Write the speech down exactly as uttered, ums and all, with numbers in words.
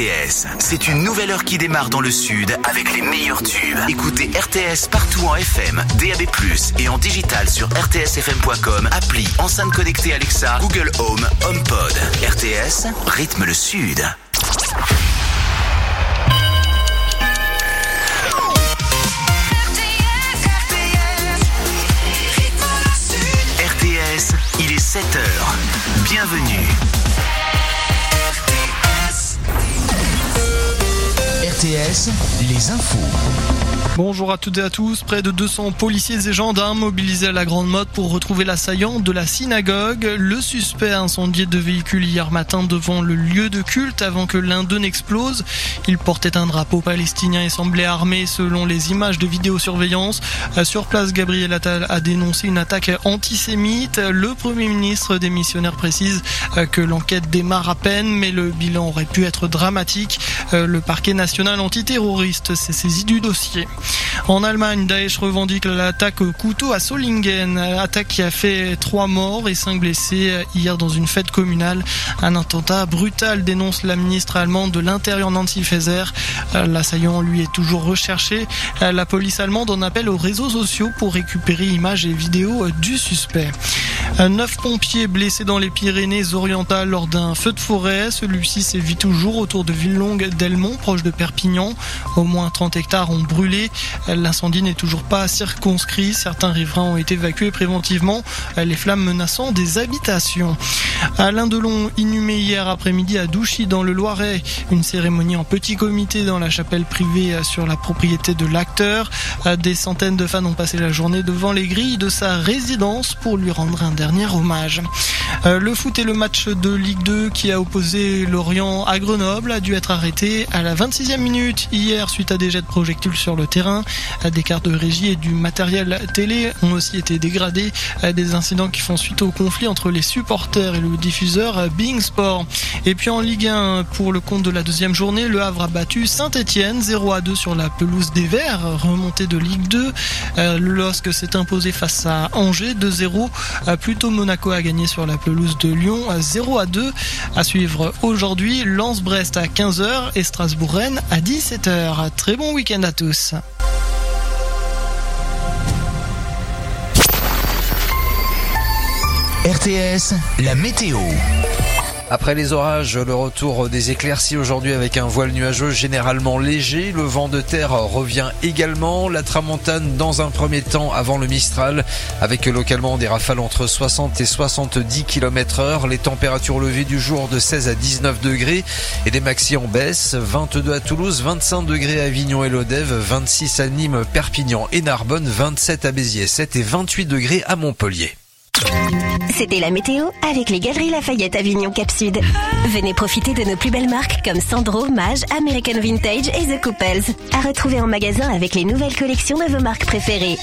T S. C'est une nouvelle heure qui démarre dans le sud avec les meilleurs tubes. Écoutez R T S partout en F M, D A B plus, et en digital sur r t s f m point com, appli, enceinte connectée Alexa, Google Home, HomePod. R T S, rythme le sud. R T S, il est sept heures. Bienvenue. R T S, les infos. Bonjour à toutes et à tous. Près de deux cents policiers et gendarmes mobilisés à la Grande Motte pour retrouver l'assaillant de la synagogue. Le suspect a incendié deux véhicules hier matin devant le lieu de culte avant que l'un d'eux n'explose. Il portait un drapeau palestinien et semblait armé selon les images de vidéosurveillance. Sur place, Gabriel Attal a dénoncé une attaque antisémite. Le Premier ministre démissionnaire précise que l'enquête démarre à peine, mais le bilan aurait pu être dramatique. Le parquet national antiterroriste s'est saisi du dossier. En Allemagne, Daesh revendique l'attaque au couteau à Solingen, attaque qui a fait trois morts et cinq blessés hier dans une fête communale. Un attentat brutal, dénonce la ministre allemande de l'Intérieur Nancy Faeser. L'assaillant, lui, est toujours recherché. La police allemande en appelle aux réseaux sociaux pour récupérer images et vidéos du suspect. Neuf pompiers blessés dans les Pyrénées-Orientales lors d'un feu de forêt. Celui-ci sévit toujours autour de Villelongue-d'Elmont, proche de Perpignan. Au moins trente hectares ont brûlé. L'incendie n'est toujours pas circonscrit. Certains riverains ont été évacués préventivement, les flammes menaçant des habitations. Alain Delon, inhumé hier après-midi à Douchy dans le Loiret. Une cérémonie en petit comité dans la chapelle privée sur la propriété de l'acteur. Des centaines de fans ont passé la journée devant les grilles de sa résidence pour lui rendre un dernier hommage. Le foot et le match de Ligue deux qui a opposé Lorient à Grenoble a dû être arrêté à la vingt-sixième minute hier suite à des jets de projectiles sur le terrain. Des cartes de régie et du matériel télé ont aussi été dégradés. Des incidents qui font suite au conflit entre les supporters et le diffuseur Being Sport. Et puis en Ligue un, pour le compte de la deuxième journée, le Havre a battu Saint-Etienne zéro à deux sur la pelouse des Verts, remontée de Ligue deux. Le L O S C s'est imposé face à Angers deux zéro. Plutôt Monaco a gagné sur la pelouse de Lyon zéro à deux. À suivre aujourd'hui, Lens-Brest à quinze heures et Strasbourg-Rennes à dix-sept heures. Très bon week-end à tous. R T S, la météo. Après les orages, le retour des éclaircies aujourd'hui avec un voile nuageux généralement léger. Le vent de terre revient également. La tramontane dans un premier temps avant le Mistral avec localement des rafales entre soixante et soixante-dix kilomètres heure. Les températures levées du jour de seize à dix-neuf degrés et des maxi en baisse. vingt-deux à Toulouse, vingt-cinq degrés à Avignon et Lodève, vingt-six à Nîmes, Perpignan et Narbonne, vingt-sept à Béziers, sept et vingt-huit degrés à Montpellier. C'était la météo avec les Galeries Lafayette Avignon Cap Sud. Venez profiter de nos plus belles marques comme Sandro, Mage, American Vintage et The Couples. À retrouver en magasin avec les nouvelles collections de vos marques préférées.